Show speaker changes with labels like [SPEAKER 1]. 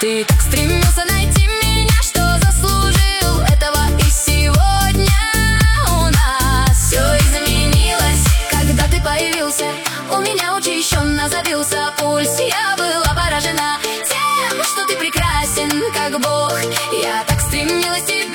[SPEAKER 1] Ты так стремился найти меня, что заслужил этого. И сегодня у нас все изменилось. Когда ты появился, у меня учащенно забился пульс. Я была поражена тем, что ты прекрасен, как Бог. Я так стремилась тебя